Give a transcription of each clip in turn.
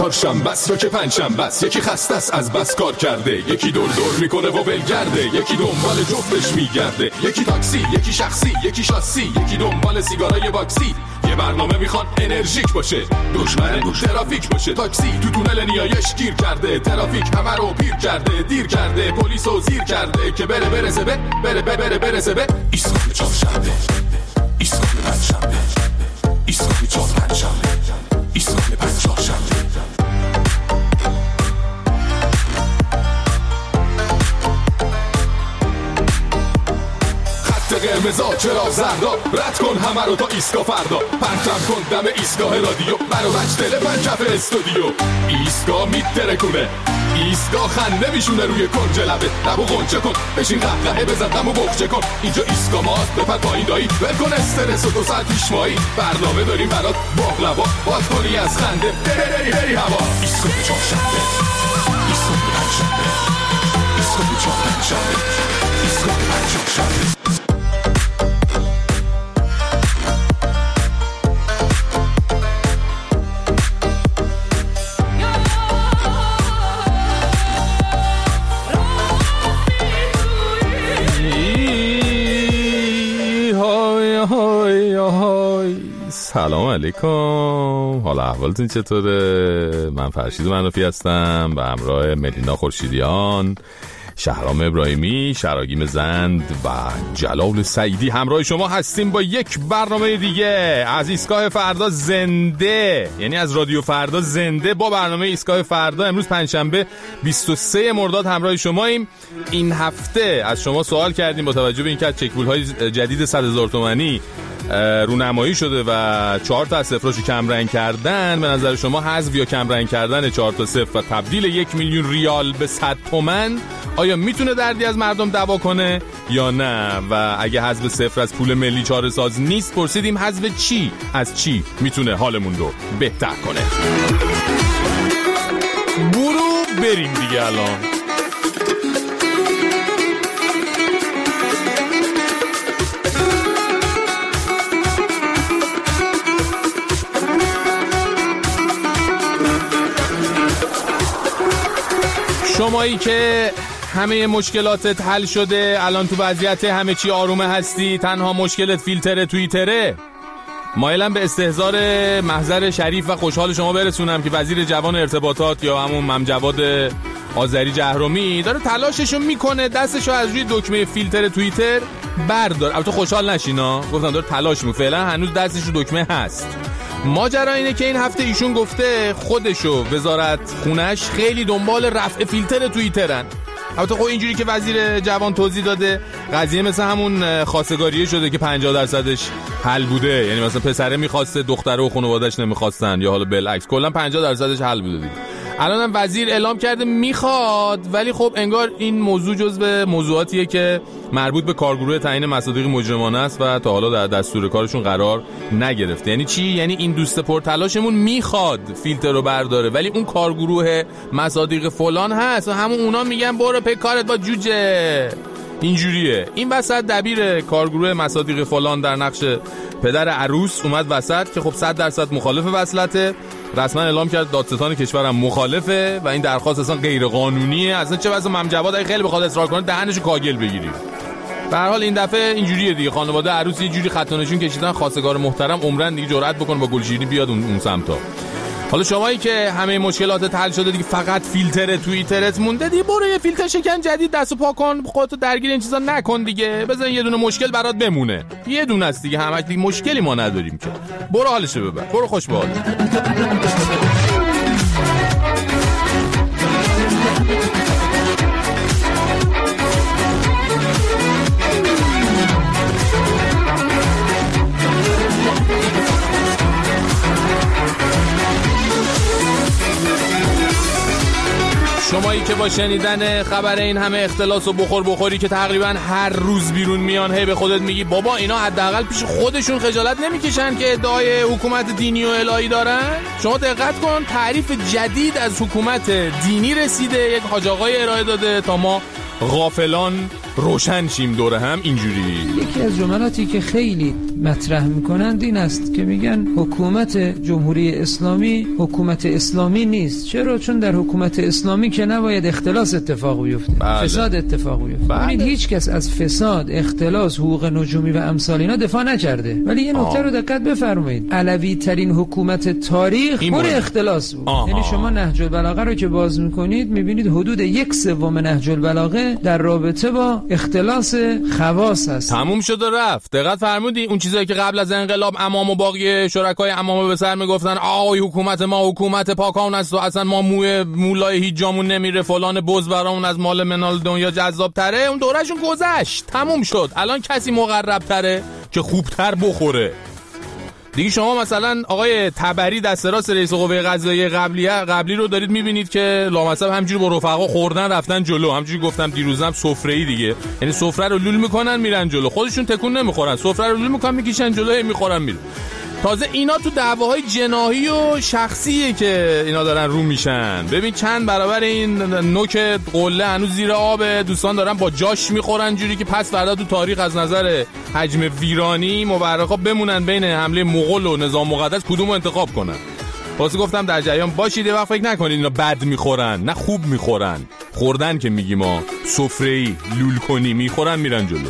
چهارشنبه است یا که پنجشنبه است، یکی خسته است از بس کار کرده، یکی دور دور میکنه و ولگرده، یکی دنبال جفتش میگرده، یکی تاکسی، یکی شخصی، یکی شاسی، یکی دنبال سیگارای باکسی. یه برنامه میخوان انرژیک باشه، دشمن ترافیک باشه. تاکسی تو تونل نیایش گیر کرده، ترافیک همه رو پیر کرده، دیر کرده، پلیسو زیر کرده که برسه به ایستگاه چهارشنبه، ایستگاه پنجشنبه، ایستگاه چهارشنبه، ایستگاه پنجشنبه. قرمزا چرا زردا، رد کن همه رو تا ایستگاه فردا، پرچم کن دم ایستگاه رادیو، برو بچ تلفن کف استودیو. ایستگاه میترکونه، ایستگاه خنده میشونه روی کنج لبه، لبو غنچه کن، بشین قهقهه بزن دمو بخچه کن. اینجا ایستگاه ماست، بپر پایین دایی، ول کن استرس و 2 ساعت پیش مایی، برنامه داریم برات باقلوا، باد کنی از خنده بری هوا. ایستگاه چهارشنبه، ایستگاه پنجشنبه، ایستگاه چهارشنبه، ایستگاه پنجشنبه. سلام علیکم، حالا احوالتون چطوره؟ من فرشید منافی هستم به همراه ملینا خورشیدیان، شهرام ابراهیمی، شراگیم زند و جلال سعیدی همراه شما هستیم با یک برنامه دیگه از ایستگاه فردا زنده، یعنی از رادیو فردا زنده با برنامه ایستگاه فردا. امروز پنجشنبه 23 مرداد همراه شماییم. این هفته از شما سوال کردیم با توجه به اینکه چک‌پول‌های جدید 100,000 تومانی رونمایی شده و 4 تا از صفراشو کم رنگ کردن، به نظر شما حذف یا کم رنگ کردن 4 تا صفر و تبدیل 1,000,000 ریال به 100 تومن آیا میتونه دردی از مردم دوا کنه یا نه؟ و اگه حذف صفر از پول ملی چاره ساز نیست، پرسیدیم حذف چی از چی میتونه حالمون رو بهتر کنه. برو بریم دیگه الان. شمایی که همه مشکلاتت حل شده، الان تو وضعیت همه چی آرومه هستی، تنها مشکلت فیلتر توییتره، مایلم به استحضار محضر شریف و خوشحال شما برسونم که وزیر جوان ارتباطات یا همون ممجواد آذری جهرومی داره تلاششو میکنه دستشو از روی دکمه فیلتر توییتر بردار. البته خوشحال نشینا، گفتم داره تلاش میکنه، فعلا هنوز دستش رو دکمه هست. ماجرا اینه که این هفته ایشون گفته خودشو وزارت خونش خیلی دنبال رفع فیلتر توییترن. البته خب اینجوری که وزیر جوان توضیح داده، قضیه مثل همون خواستگاریه شده که 50%ش حل بوده، یعنی مثلا پسره میخواسته دختره و خانواده‌اش نمیخواستن، یا حالا بالعکس، کلا 50%ش حل بوده دیگه. الان هم وزیر اعلام کرده میخواد، ولی خب انگار این موضوع جزو موضوعاتیه که مربوط به کارگروه تعیین مصادیق مجرمانه است و تا حالا در دستور کارشون قرار نگرفته. یعنی چی؟ یعنی این دوست پرتلاشمون میخواد فیلتر رو برداره، ولی اون کارگروه مصادیق فلان هست و همون اونا میگن برو پی کارت با جوجه. اینجوریه. این وسط دبیر کارگروه مصادیق فلان در نقش پدر عروس اومد وسط که خب 100% مخالف وصلته، رسما اعلام کرد دادستان کشورم مخالفه و این درخواست اصلا غیر قانونیه. اصلا چه واسه ممجواد اگه خیلی بخواد اصرار کنه دهنشو کاگل بگیری. به هر حال این دفعه اینجوریه دیگه، خانواده عروس یه جوری خط و نشون کشیدن، خواستگار محترم عمرن دیگه جرأت بکن با گلشیری بیاد اون سمتا. حالا شمایی که همه مشکلاتت حل شده دیگه، فقط فیلتر توییترت مونده دیگه، برو یه فیلتر شکن جدید دستو پاک کن، خودتو درگیر این چیزا نکن دیگه، بزن یه دونه مشکل برات بمونه، یه دونه است دیگه، همش دیگه مشکلی ما نداریم که. برو حالشو ببر، برو خوش به حالت. شمایی که با شنیدن خبر این همه اختلاس و بخوری که تقریبا هر روز بیرون میان، هی به خودت میگی بابا اینا حداقل پیش خودشون خجالت نمیکشن که ادعای حکومت دینی و الهی دارن؟ شما دقت کن، تعریف جدید از حکومت دینی رسیده، یک حاج آقای ارائه داده تا ما غافلان روشن شیم دوره هم. اینجوری یکی از جملاتی که خیلی مطرح میکنند این است که میگن حکومت جمهوری اسلامی حکومت اسلامی نیست. چرا؟ چون در حکومت اسلامی که نباید اختلاس اتفاق بیفته، فساد اتفاق بیفته. ببینید هیچ کس از فساد، اختلاس، حقوق نجومی و امثال اینا دفاع نکرده، ولی یه نکته رو دقت بفرمایید، علوی ترین حکومت تاریخ پر اختلاس بود. یعنی شما نهج البلاغه رو که باز میکنید میبینید حدود 1/3 نهج البلاغه در رابطه با اختلاس خواص هست. تموم شد و رفت. دقت فرمودی اون چیزایی که قبل از انقلاب امام و باقی شرکای امام به سر میگفتن آی حکومت ما حکومت پاکان است و اصلا ما مولای هیچ جامون نمیره، فلان بز برامون از مال منال دنیا جذاب تره، اون دورهشون گذشت، تموم شد. الان کسی مقرب تره که خوبتر بخوره دیگه. شما مثلا آقای تبری دست راست رئیس قوه قضاییه قبلی رو دارید میبینید که لامصب همجوری با رفقا خوردن رفتن جلو، همجوری گفتم دیروزم سفره‌ای دیگه، یعنی سفره رو لول میکنن میرن جلو، خودشون تکون نمیخورن، سفره رو لول میکنن میکشن جلو میخورن میرن. تازه اینا تو دعواهای جناحی و شخصیه که اینا دارن رو میشن. ببین چند برابر این نوک قله هنوز زیر آب، دوستان دارن با جاش میخورن جوری که پس فردا تو تاریخ از نظر حجم ویرانی مورخا بمونن بین حمله مغول و نظام مقدس کدومو انتخاب کنن. واسه گفتم در جریان باشید، یه وقت فکر نکنید اینا بد میخورن، نه خوب میخورن. خوردن که میگیم ما سفره‌ای لول کنی میخورن میرن جلو.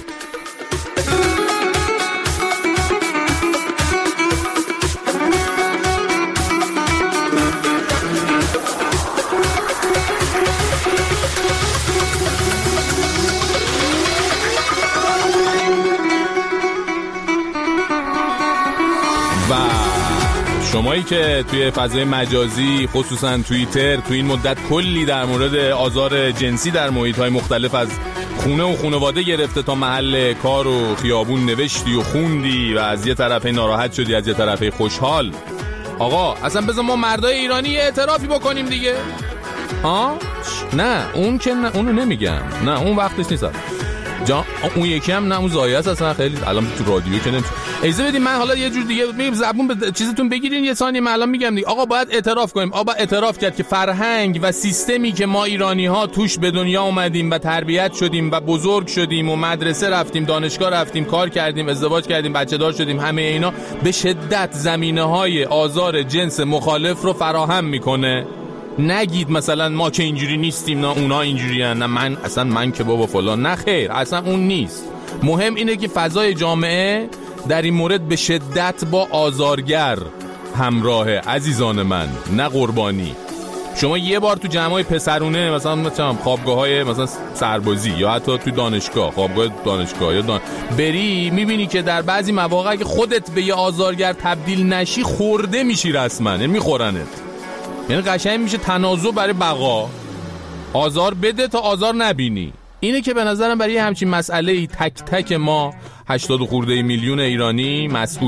شمایی که توی فضای مجازی خصوصا توییتر تو این مدت کلی در مورد آزار جنسی در محیط‌های مختلف از خونه و خانواده گرفته تا محل کار و خیابون نوشتی و خوندی و از یه طرفه ناراحت شدی از یه طرفه خوشحال، آقا اصلا بذار ما مردای ایرانی یه اعترافی بکنیم دیگه. ها؟ نه اون که نه، اونو نمیگم، نه اون وقتش نیست جا. اون یکی هم نه، اون زایه است اصلا، خیلی الان تو رادیو که نمیشه. اجازه بدید من حالا یه جور دیگه میگم، زبون به چیزتون بگیرین یه ثانیه، من الان میگم دیگه. آقا باید اعتراف کنیم، آقا اعتراف کرد که فرهنگ و سیستمی که ما ایرانی‌ها توش به دنیا اومدیم و تربیت شدیم و بزرگ شدیم و مدرسه رفتیم، دانشگاه رفتیم، کار کردیم، ازدواج کردیم، بچه‌دار شدیم، همه اینا به شدت زمینه‌های آزار جنس مخالف رو فراهم میکنه. نگید مثلا ما که اینجوری نیستیم، نه اونا اینجوریان، نه من که بابا فلان، نه خیر، اصلا اون نیست. مهم اینه که فضای جامعه در این مورد به شدت با آزارگر همراهه عزیزان من، نه قربانی. شما یه بار تو جمعای پسرونه مثلا خوابگاه‌های مثلا سربازی یا حتی تو دانشگاه، خوابگاه دانشگاه یا بری، میبینی که در بعضی مواقع که خودت به یه آزارگر تبدیل نشی خورده میشی رسما، یعنی میخورنت. یعنی قشنگ میشه تنازع برای بقا، آزار بده تا آزار نبینی. اینه که به نظرم برای همچین مسئله تک تک ما 80 خورده میلیون ایرانی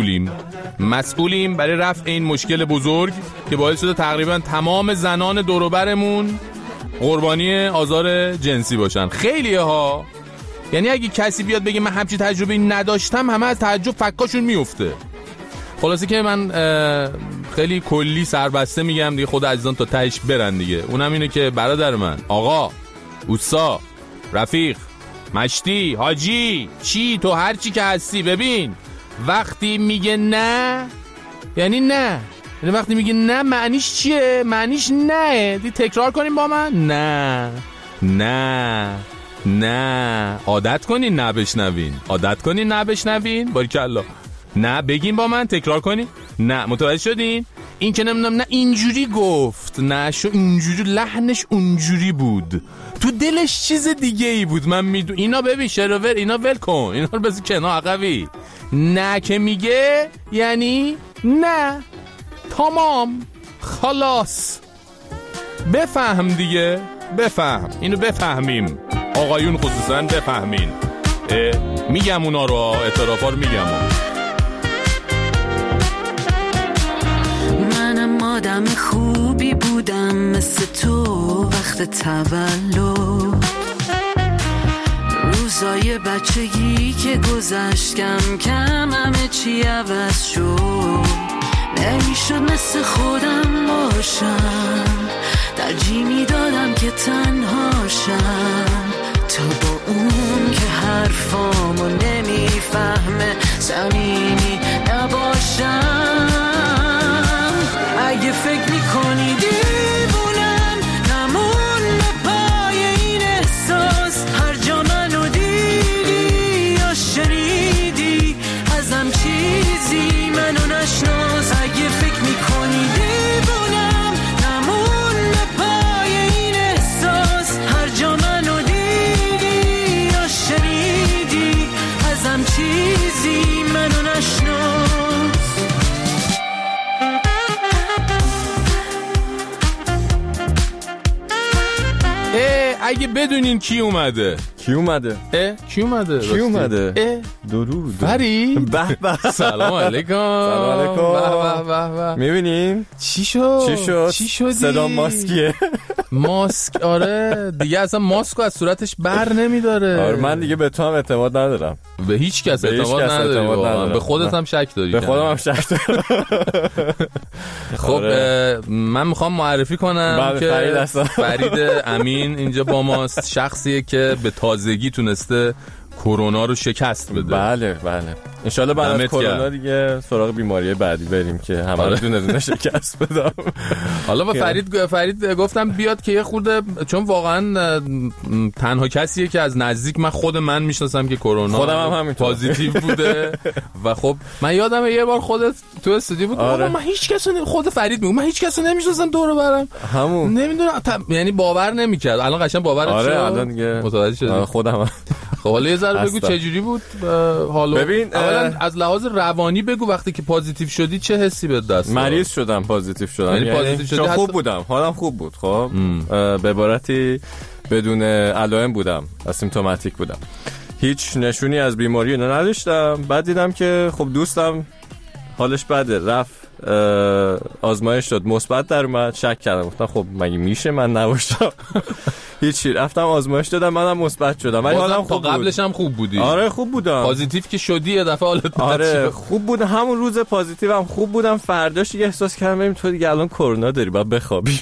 مسئولیم برای رفع این مشکل بزرگ که باعث شده تقریبا تمام زنان دور و برمون قربانی آزار جنسی باشن. خیلیه ها، یعنی اگه کسی بیاد بگه من همچین تجربه نداشتم، همه از تعجب فکاشون میفته. خلاصه که من خیلی کلی سربسته میگم دیگه، خود عزیزان تا تهش برن دیگه. اونم اینه که برادر من، آقا، اوستا، رفیق، مشتی، حاجی، چی تو هر چی که هستی، ببین وقتی میگه نه یعنی نه، یعنی وقتی میگه نه معنیش چیه؟ معنیش نه. تکرار کنیم با من، نه نه نه. عادت کنین نه بشنوین، عادت کنین نه بشنوین، باریکالله. نه بگین با من، تکرار کنین. نه، متوجه شدین؟ این که نمیدونم نه اینجوری گفت، نه شو اینجوری، لحنش اونجوری بود، تو دلش چیز دیگه ای بود، من میدونم. اینا ببین شروور، اینا ول کن، اینا رو بذار کنار عقبی. نه که میگه یعنی نه، تمام، خلاص. بفهم دیگه، بفهم، اینو بفهمیم، آقایون خصوصا بفهمین. میگم اونا رو، اعترافا رو میگم. منم آدم خوبی بودم مثل تو وقت تولد، روزای بچگی که گذشت کم کم همه چی عوض شد. نمیشد مثل خودم باشم، ترجیح میدادم که تنهاشم. حتی با اون که حرفامو نمیفهمه صمیمی نباشم. اگه فکر میکنی دیوونم نمون پای این احساس، هر جا منو دیدی یا شنیدی ازم چیزی منو نشناس. اگه فکر میکنی دیوونم نمون پای این احساس، هر جا منو دیدی یا شنیدی ازم چیزی منو نشناس. اگه بدونین کی اومده. کی اومده؟ کی اومده؟ درود فرید به به. سلام علیکم. سلام علیکم. به. میبینین چی شد؟ صدا ماسکیه. ماسک. آره دیگه اصلا ماسکو از صورتش بر نمیداره. آره من دیگه به تو هم اعتماد ندارم. به هیچ کس اعتماد نداری. به خودت هم شک داری. به خودم هم شک دارم. خب من میخوام معرفی کنم که فرید امین اینجا با ماست. شخصیه که به تازگی تونسته کرونا رو شکست بده. بله انشالله بعد از کرونا دیگه سراغ بیماری بعدی بریم که همه رو دونه شکست بدم. حالا با فرید گفتم بیاد که یه خورده، چون واقعا تنها کسیه که از نزدیک خود من میشناسم که کرونا خودم هم همینطور پوزیتیو بوده. و خب من یادمه یه بار خودت تو استودیو بود. آره. من هیچ کس خود فرید میگم من هیچ کس نمیشناسم دور برم. همون نمیدونم یعنی باور نمیکرد. الان قشنگ باورت شد. آره الان دیگه متوجه شدم خودم. خب حالا یه ذره بگو چه جوری بود حالا. ببین اولا از لحاظ روانی بگو وقتی که پوزیتیو شدی چه حسی به دست داد؟ مریض شدم، پوزیتیو شدم. یعنی پوزیتیو شدی خوب بودم، حالم خوب بود. خب به عبارتی بدون علائم بودم، اسیمپتوماتیک بودم، هیچ نشونی از بیماری اینا نداشتم. بعد دیدم که خب دوستم حالش بده، رفت آزمایش داد مثبت در اومد. شک کردم، گفتم خب مگه میشه من نباشم؟ هیچی، رفتم آزمایش دادم، منم مثبت شدم. ولی حالم خوب بود. قبلش هم خوب بودی؟ آره خوب بودم. پوزیتیو که شدی یه دفعه حالت آره خوب بود. همون روز پوزیتیو هم خوب بودم. فرداش یه احساس کردم ببین تو دیگه الان کرونا داری، باید بخوابی.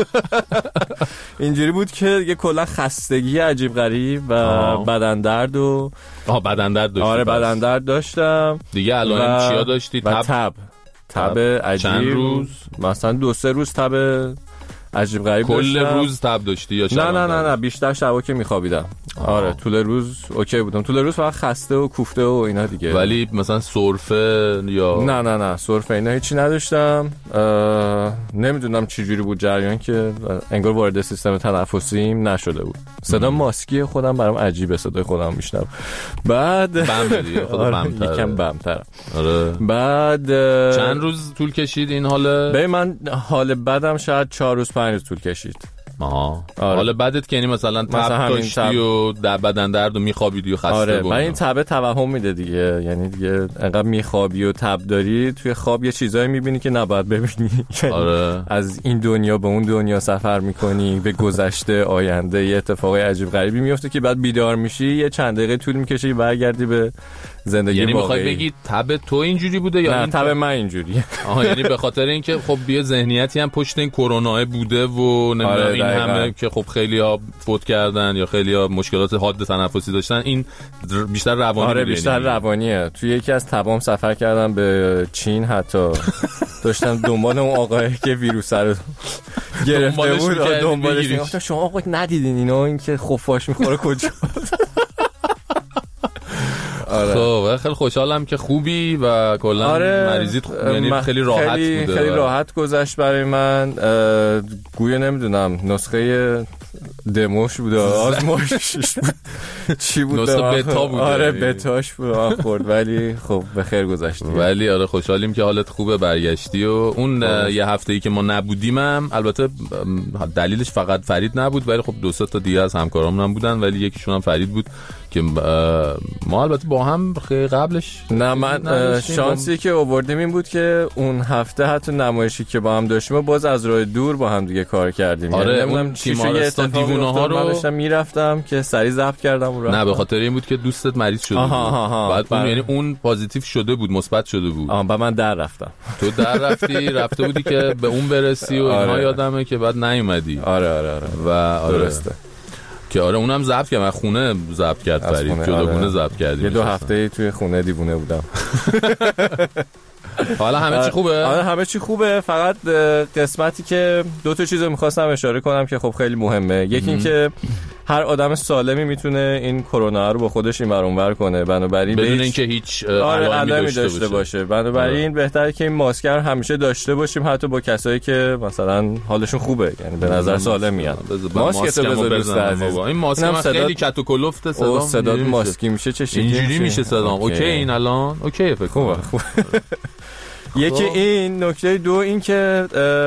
اینجوری بود که دیگه کلا خستگی عجیب غریب و بدن درد و بدن درد داشتی. آره بدن درد داشتم دیگه. الان چیا داشتی؟ تب عجیب. چند روز؟ مثلا 2-3 روز تب عجیب غریب کل داشتم. روز تب داشتی یا شب؟ نه بیشتر شبا که میخوابیدم. آره طول روز اوکی بودم. طول روز فقط خسته و کوفته و اینا دیگه. ولی مثلا سرفه یا نه سرفه اینا هیچی نداشتم. نمیدونم چه جوری بود جریان که انگار وارد سیستم تنفسیم نشده بود. صدا ماسکی خودم برام عجیبه، صدای خودم میشنم. بعد یکم بم‌تر. آره. بعد چند روز طول کشید این حاله؟ به من حال بدم شاید 4 روز 5 روز طول کشید. آره. حالا بعدت که یعنی مثلا تب داشتی و بدن درد و میخوابیدی و خسته بود. آره من این تب توهم میده دیگه، یعنی دیگه انقدر میخوابی و تب داری توی خواب یه چیزایی میبینی که نباید ببینی. آره. از این دنیا به اون دنیا سفر میکنی، به گذشته آینده یه اتفاقای عجیب غریبی میفته که بعد بیدار میشی یه چند دقیقه طول میکشه برگردی به زندگی یعنی واقعی. میخوای بگی تب تو اینجوری بوده یا نه این تب من اینجوریه؟ یعنی به خاطر اینکه خب یه ذهنیتی هم پشت این کرونا بوده و نمیدونم این همه که خب خیلی‌ها فوت کردن یا خیلی‌ها مشکلات حاد تنفسی داشتن، این بیشتر روانی. آره بیشتر روانیه. توی یکی از تبام سفر کردم به چین، حتی داشتم دنبال اون آقایی که ویروس رو گرفته بود دنبالش. گفتم شما آقا ندیدین اینا، این که خفاش میخوره کجا؟ آره. خب خیلی خوشحالم که خوبی و کلا مریضیت یعنی خیلی راحت بوده. خیلی راحت گذشت برای من. گویا نمیدونم نسخه دموش بوده، آزمایشش بود، چی بود؟ نسخه بتا بوده. آره بتاش بود خورد، ولی خب به خیر گذشت. ولی آره خوشحالیم که حالت خوبه، برگشتی. و اون یه هفته‌ای که ما نبودیم هم البته دلیلش فقط فرید نبود، ولی خب 2-3 تا دیگه از همکارامون هم بودن، ولی یکیشون هم فرید بود که ما البته با هم قبلش. نه من شانسی که آوردیم این بود که اون هفته حتی نمایشی که با هم داشتیم و باز از راه دور با هم دیگه کار کردیم. آره یعنی اون تیمارستان دیوونه‌ها رو من داشتم میرفتم که سریع ضبط کردم و نه به خاطر این بود که دوستت مریض شده بود. بعد اون یعنی اون پوزیتیو شده بود، مثبت شده بود. بعد من در رفتم. تو در رفته بودی که به اون برسی و اینها. یادمه که بعد نیومدی. آره و درسته. که آره اونم ضبط کرد، من خونه ضبط کرد فرید، جداگونه ضبط کردیم. یه 2 هفته توی خونه دیوونه بودم. حالا همه چی خوبه؟ آره همه چی خوبه، فقط قسمتی که 2 تا چیزو می‌خواستم اشاره کنم که خب خیلی مهمه. یکی این که هر آدم سالمی میتونه این کرونا رو با خودش این ور اون ور کنه، بنابراین بدون اینکه هیچ علائمی داشته باشه. بنابراین بهتره که این ماسک رو همیشه داشته باشیم، حتی با کسایی که مثلا حالشون خوبه، یعنی به نظر سالم میاد. ماسک تو بذار دوست عزیز. این ماسک من خیلی کت و کلفت صدا ماسکی میشه، چه شکلی اینجوری میشه صدام. اوکی این الان اوکی فکر کنم. یکی این نکته 2 این که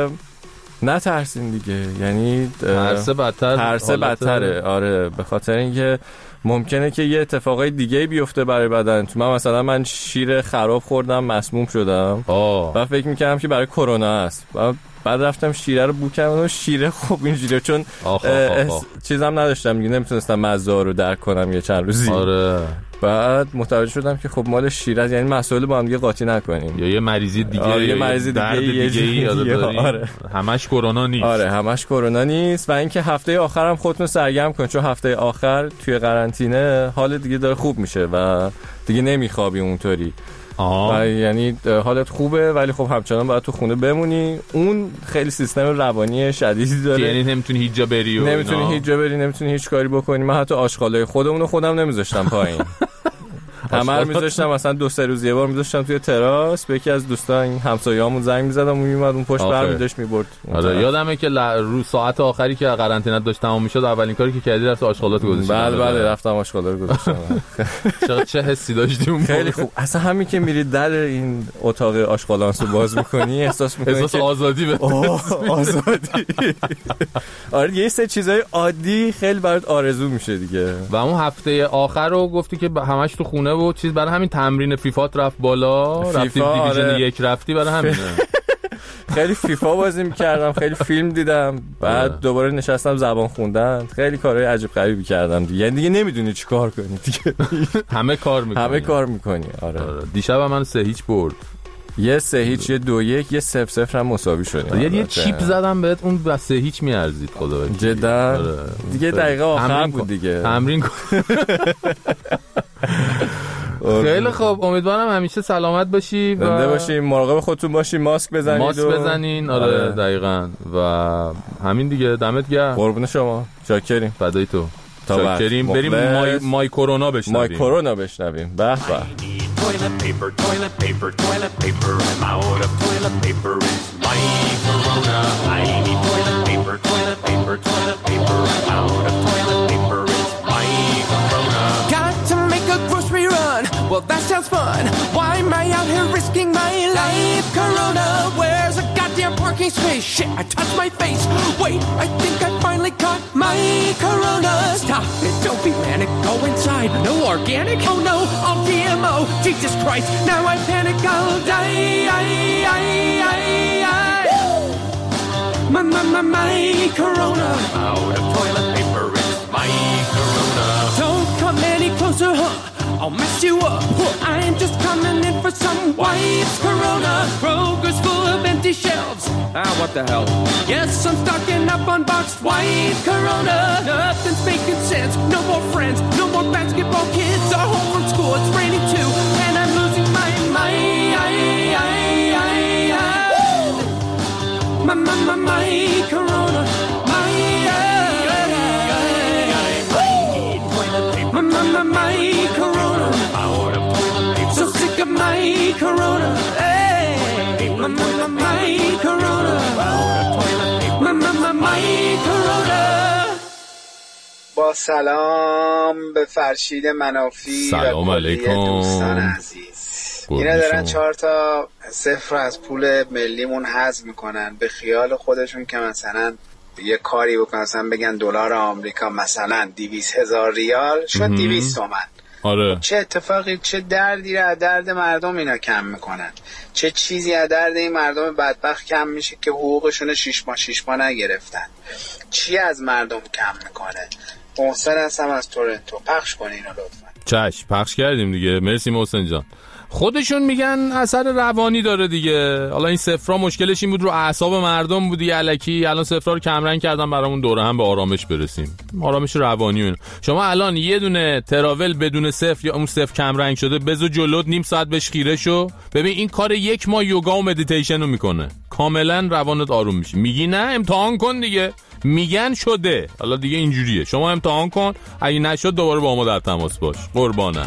نترسین دیگه، یعنی ترس بدتره. آره به خاطر اینکه ممکنه که یه اتفاقای دیگه بیفته برای بدن. تو من شیر خراب خوردم، مسموم شدم و فکر میکردم که برای کرونا است، بعد رفتم شیره رو بو کردم، شیره خوب اینجوریه چون چیزام نداشتم دیگه، نمیتونستم مزه رو درک کنم یه چند روزی. آره بعد متوجه شدم که خب مال شیره، یعنی مسائل با هم دیگه قاطی نکنیم، یا یه مریضی دیگه یه مریضی دیگه آره. همش کرونا نیست. آره همش کرونا نیست. و اینکه هفته آخرم خودتون سرگرم کن، چون هفته آخر توی قرنطینه حال دیگه داره خوب میشه و دیگه نمیخوابی اونطوری. و یعنی حالت خوبه ولی خب همچنان باید تو خونه بمونی. اون خیلی سیستم روانی شدیدی داره، یعنی نمیتونی هیچ جا بری نمیتونی هیچ کاری بکنی. من حتی آشغالای خودم نمیذاشتم پایین. همه رو میذاشتم مثلا 2-3 روز یه بار میذاشتم توی تراس، به یکی از دوستان همسایه‌مون زنگ میزدم و میومد اون پشت برمی‌داشت میبرد. آره یادمه که رو ساعت آخری که قرنطینه داشت تمام میشد، اولین کاری که کردی رفت آشغالات گذاشتی. بله رفتم آشغالا رو گذاشتم. چه حسی داشتی اون؟ خیلی خوب. اصلا همین که میری در این اتاق آشغالانس رو باز می‌کنی احساس می‌کنی که آزادی به آزادی. آره یه سری چیزای عادی خیلی برات آرزو میشه دیگه. و اون هفته آخر رو گفتی که همش تو خونه و چیز، برای همین تمرین فیفات رفت بالا، رفتی دیویژن 1 رفتی، برای همینه. خیلی فیفا بازی می‌کردم، خیلی فیلم دیدم، بعد دوباره نشستم زبان خوندن، خیلی کارهای عجیب غریبی کردم دیگه. یعنی دیگه نمیدونی چی کار کنی دیگه. همه کار می‌کنی. آره. دیشب من 3-0 برد. یه 3-0 یه 2-1 یه 0-0 هم مساوی شد. یه چیپ زدم بهت، اون با 3-0 میارزید خدا وکیل. جدا دیگه دقیقه آخر بود دیگه. تمرین کن. خیلی خوب، امیدوارم همیشه سلامت باشی و زنده باشی، مراقب خودتون باشی، ماسک بزنین. آره دقیقاً. و همین دیگه، دمت گرم. قربون شما، شاکریم. فدای تو. شاکریم. بریم مای کرونا بشنویم. به به. Toilet paper, toilet paper, toilet paper. I'm out of toilet paper. It's my corona. I need toilet paper, toilet paper, toilet paper. I'm out of toilet paper. It's my corona. Got to make a grocery run. Well, that sounds fun. Why am I out here risking my life? Corona, where's a goddamn parking space? Shit, I touched my face. Wait, I think I finally caught my corona. Stop it, don't be manic. Go inside. No organic? Oh no, all GMO. Jesus Christ, now I panic, I'll die. My corona. Out of toilet paper. It's my corona. Don't come any closer, I'll mess you up. I'm just coming in for some wipes. Corona, Kroger's full of empty shelves. What the hell? Yes, I'm stocking up on boxed white. Corona, nothing's making sense. No more friends, no more basketball kids. Are home from school, it's raining too, and I'm losing my mind. My corona. My corona. So sick of my corona. Hey, my corona. My corona. با سلام به فرشید منافی. سلام علیکم دوستان عزیز. اینا دارن 4 تا صفر از پول ملیمون حذف میکنن به خیال خودشون که مثلا یه کاری بکنن، مثلا بگن دلار آمریکا مثلا 200,000 ریال شد 200 تومن. آره. چه اتفاقی، چه دردی رو از درد مردم اینا کم میکنن، چه چیزی از درد این مردم بدبخت کم میشه که حقوقشون 6 ماه نگرفتن. چی از مردم کم میکنه؟ محسن هستم از تورنتو. پخش کن اینو لطفا. چشم، پخش کردیم دیگه. مرسی محسن جان. خودشون میگن اثر روانی داره دیگه. حالا این صفرا مشکلش این بود رو اعصاب مردم بود دیگه الکی. الان صفرا رو کمرنگ کردن برامون دوره هم به آرامش برسیم، آرامش روانی. اون شما الان یه دونه تراول بدون صفر یا اون صفر کمرنگ شده بزو جلوت نیم ساعت بهش خیره شو، ببین این کار 1 ماه یوگا و مدیتیشن رو میکنه، کاملا روانت آروم میشه. میگی نه امتحان کن دیگه، میگن شده، حالا دیگه اینجوریه، شما امتحان کن، اگه نشد دوباره با ما در تماس باش. قربانت.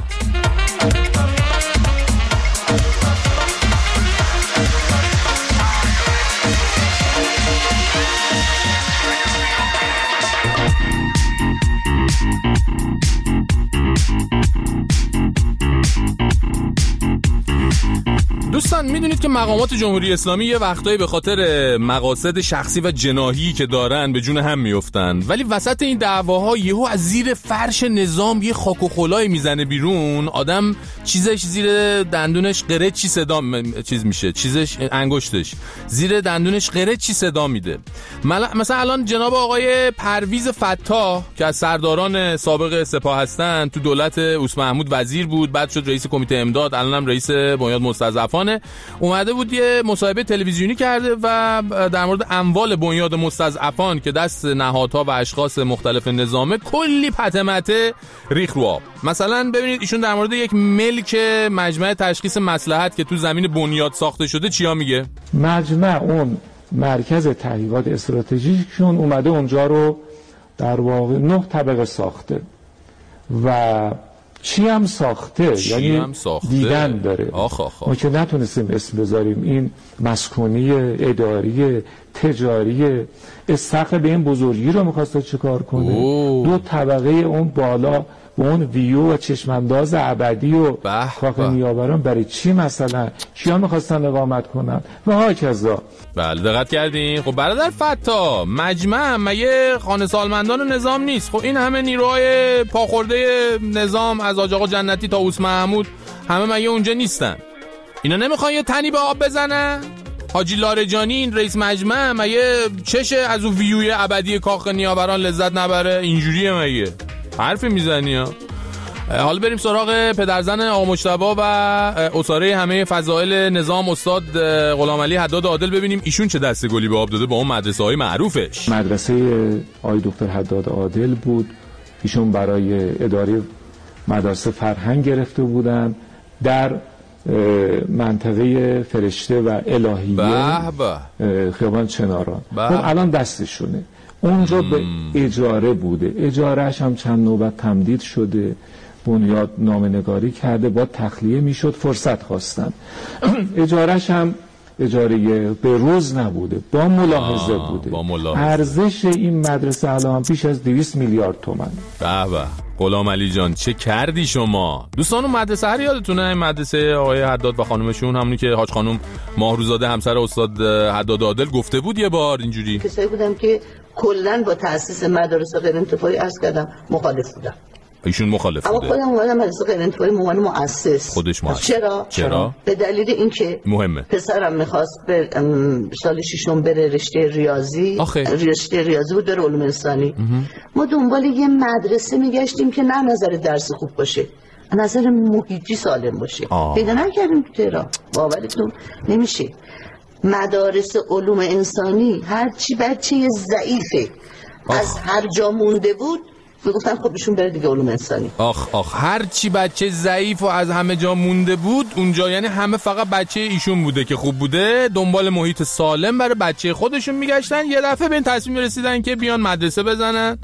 دوستان میدونید که مقامات جمهوری اسلامی یه وقتایی به خاطر مقاصد شخصی و جناحی که دارن به جون هم میافتن، ولی وسط این دعواها یهو از زیر فرش نظام یه خاک و خلایی میزنه بیرون، آدم چیزش زیر دندونش قرچی صدا میشه، چیزش انگشتش زیر دندونش قرچی صدا میده. مثلا الان جناب آقای پرویز فتاح که از سرداران سابق سپاه هستن، تو دولت اوس محمود وزیر بود، بعد شد رئیس کمیته امداد، الانم رئیس بنیاد مستضعفان، اومده بود یه مصاحبه تلویزیونی کرده و در مورد اموال بنیاد مستضعفان که دست نهادها و اشخاص مختلف نظامه کلی پتمته ریخ رو آب. مثلا ببینید ایشون در مورد یک ملک مجمع تشخیص مصلحت که تو زمین بنیاد ساخته شده چیا میگه؟ مجمع اون مرکز تحقیقات استراتژیکشون اومده اونجا رو در واقع 9 طبقه ساخته و چی هم ساخته، یعنی دیدن داره. ما که نتونستیم اسم بذاریم، این مسکونی، اداری، تجاری، استخر به این بزرگی رو میخواسته چیکار کنه. 2 طبقه اون بالا و اون ویو و چشمانداز ابدی و کاخ نیاوران برای چی مثلا کیا میخواستن اقامت کنن و هاکذا. بله دقت کردین. خب برادر فتا، مجمع مگه خانه سالمندان نظام نیست؟ خب این همه نیروهای پاخورده نظام از حاج آقا جنتی تا اوس محمود همه مگه اونجا نیستن؟ اینا نمیخوان یه تنی به آب بزنن؟ حاجی لاریجانی این رئیس مجمع مگه چشه از اون ویوی ابدی کاخ نیاوران لذت نبره؟ اینجوریه مگه؟ حرفی میزنی ها. حالا بریم سراغ پدرزن آقا مجتبی و اساره همه فضائل نظام، استاد غلامعلی حداد عادل، ببینیم ایشون چه دسته گلی به آب داده با اون مدرسه های معروفش. مدرسه آقای دکتر حداد عادل بود. ایشون برای اداره مدرسه فرهنگ گرفته بودن در منطقه فرشته و الهیه خیابان چناران. خب الان دستشونه. اونجا به اجاره بوده، اجارهش هم چند نوبت تمدید شده، بنیاد نامه‌نگاری کرده، با تخلیه میشد، فرصت خواستن. اجارهش هم اجاره به روز نبوده، با ملاحظه بوده. ارزش این مدرسه الان پیش از 200 میلیارد تومان. به غلامعلی جان چه کردی شما؟ دوستان اون مدرسه هر یادتونه؟ این مدرسه آقای حداد و خانومشون، همونی که حاج خانم ماهروزاده همسر استاد حداد عادل گفته بود یه بار اینجوری. کسایی بودم که کلن با تأسیس مدارس غیر انتفاعی عرض کردم مخالف بودم. ایشون مخالف اما بوده. خودم اومدم مدرسه غیر انتفاعی عنوان مؤسس. خودش مؤسس. چرا؟ به دلیل اینکه مهمه. پسرم می‌خواست به سال 6 بره رشته ریاضی. رشته ریاضی بود، در علوم انسانی. ما دنبال یه مدرسه میگشتیم که نه نظر درس خوب باشه، نظر محیطی سالم باشه. پیدا نکردیم تو تهران. باورتون نمیشه. مدارس علوم انسانی هرچی بچه ضعیفه از هر جا مونده بود میگفتن خب ایشون بره دیگه علوم انسانی. هرچی بچه ضعیف و از همه جا مونده بود اونجا، یعنی همه فقط بچه ایشون بوده که خوب بوده، دنبال محیط سالم برای بچه خودشون میگشتن. یه دفعه به این تصمیم رسیدن که بیان مدرسه بزنن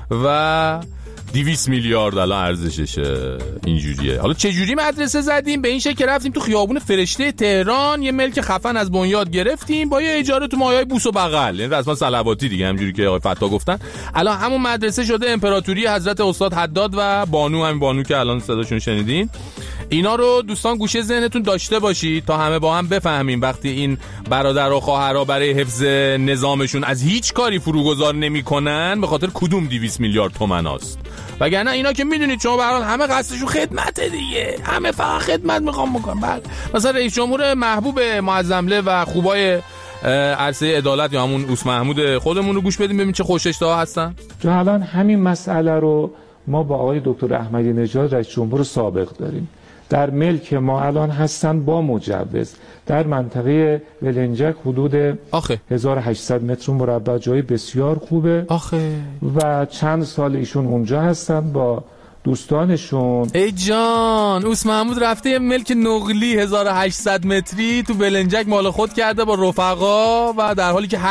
و 200 میلیارد الان ارزششه. اینجوریه. حالا چه جوری مدرسه زدیم؟ به این شکل رفتیم تو خیابون فرشته تهران، یه ملک خفن از بنیاد گرفتیم با یه اجاره تو مایه‌های بوس و بغل، یعنی رسما صلواتی دیگه، همونجوری که آقای فتا گفتن. الان همون مدرسه شده امپراتوری حضرت استاد حداد و بانو، همین بانو که الان صداشون شنیدین. اینا رو دوستان گوشه ذهنتون داشته باشید تا همه با هم بفهمیم وقتی این برادر و خواهرها برای حفظ نظامشون از هیچ کاری فروگذار نمی‌کنن به خاطر کدوم 200 میلیارد تومان است. وگرنه اینا که میدونید شما به هر حال همه قصدشون خدمته دیگه، همه فقط خدمت میخوام بکنن. بله مثلا رئیس جمهور محبوب معظمله و خوبای عرصه عدالت یا همون اوس محمود خودمون رو گوش بدیم ببین چه خوش اشتها هستن. چون الان همین مسئله رو ما با آقای دکتر احمدی نژاد رئیس جمهور سابق داریم. در ملک ما الان هستن با مجوز در منطقه ولنجک حدود 1800 متر مربع، جای بسیار خوبه و چند سال ایشون اونجا هستن با دوستانشون. ای جان، اوس محمود رفته یه ملک نقلی 1800 متری تو بلنجک مال خود کرده با رفقا و در حالی که